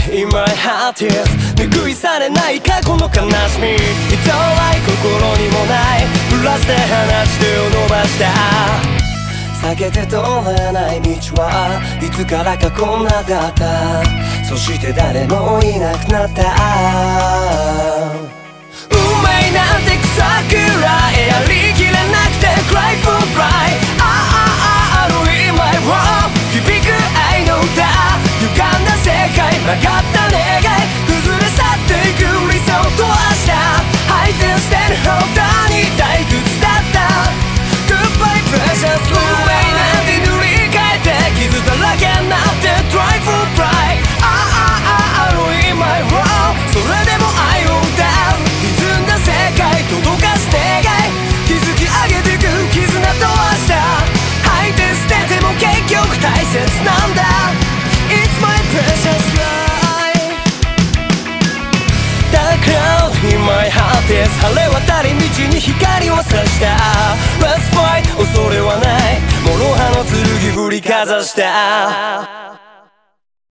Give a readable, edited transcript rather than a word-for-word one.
In my heart is 拭い去れない過去の悲しみ It's alright 心にもないプラスで放ち手を伸ばした避けて通れない道はいつからかこんなだったそして誰もいなくなった運命なんて草くらいやりきれなくて Cry for pride 歩い my world 響く愛の歌歪んだ世界曲がった願い崩れ去っていく理想と明日ハイテンステンホーダーに退屈だった Goodbye precious love 運命なんて塗り替えて傷だらけになって Try for pride 歩い my world それでも愛を歌う歪んだ世界届かす願い築き上げてく絆と明日吐いて捨てても結局大切なんだ It's my precious life The cloud in my heart is 晴れ渡り道に光を差した Let's fight 恐れはない諸刃の剣振りかざした